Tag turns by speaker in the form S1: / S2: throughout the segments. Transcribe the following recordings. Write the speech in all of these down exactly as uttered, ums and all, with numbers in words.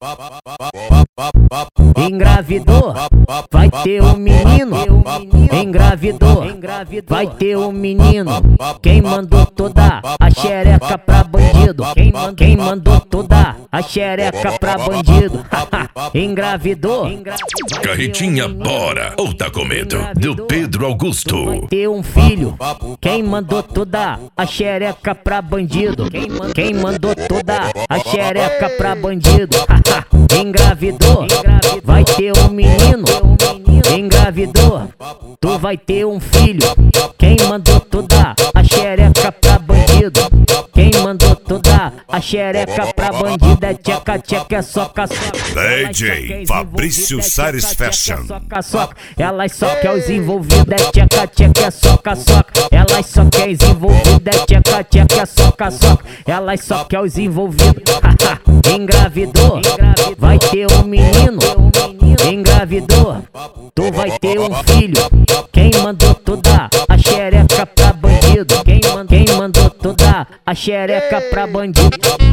S1: Engravidou, vai ter um menino. Engravidou, vai ter um menino. Quem mandou toda a xereca pra bandido? Quem, man, quem mandou toda a xereca pra bandido? Engravidou.
S2: Carretinha, bora ou tá com medo? Do Pedro Augusto.
S1: Vai ter um filho. Quem mandou toda a xereca pra bandido? Quem, man, quem mandou toda a xereca pra bandido? Engravidou, vai ter um menino. Engravidou, tu vai ter um filho. Quem mandou toda a xereca pra bandido? Quem mandou toda a xereca pra bandido? É tcheca, tcheca, é soca, soca.
S2: D J Fabrício Sares Fashion.
S1: Soca, soca, elas só quer os envolvidos. É tcheca, tcheca, é soca, soca. Elas só quer os envolvidos. É tcheca, tcheca, é soca, soca. Elas só quer os envolvidos. Engravidou, vai ter um menino. Engravidou, tu vai ter um filho. Quem mandou toda a xereca pra bandido? Quem, man, quem mandou toda a xereca pra bandido?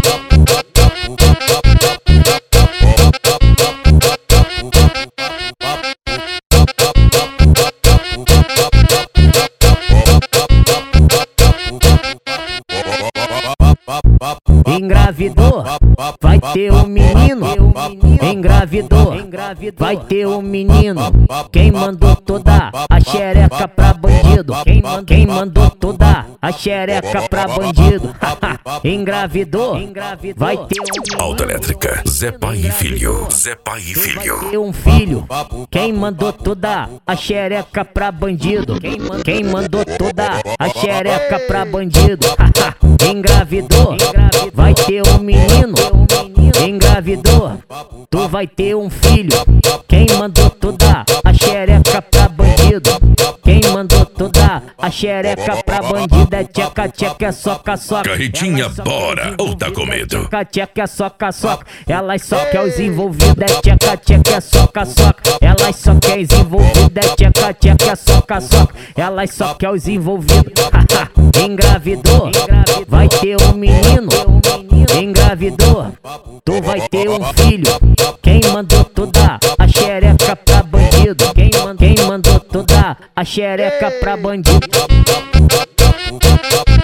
S1: Engravidou, vai ter um menino. Engravidou, vai ter um menino. Quem mandou toda a xereca pra bandido? Quem, man, quem mandou toda a xereca pra bandido? Engravidou, vai ter um menino.
S2: Autoelétrica, Zé Pai e Filho. Zé Pai e Filho.
S1: Vai ter um filho. Quem mandou toda a xereca pra bandido? Quem, man, quem mandou toda a xereca pra bandido? Engravidou, vai ter um menino. Engravidou, tu vai ter um filho. Quem mandou toda a xereca pra bandido? Quem mandou toda a xereca pra bandido? É tcheca, tcheca, é soca, soca.
S2: Carretinha, bora ou tá com medo?
S1: Tcheca, tcheca, é soca, soca. Elas só quer os envolvidos. É tcheca, tcheca, é soca, soca. Elas só quer os envolvidos. É tcheca, tcheca, é soca, soca. Elas só quer os envolvidos. Engravidou, vai ter um menino. Engravidou, tu vai ter um filho. Quem mandou toda a xereca pra bandido? Quem, man, quem mandou toda a xereca pra bandido?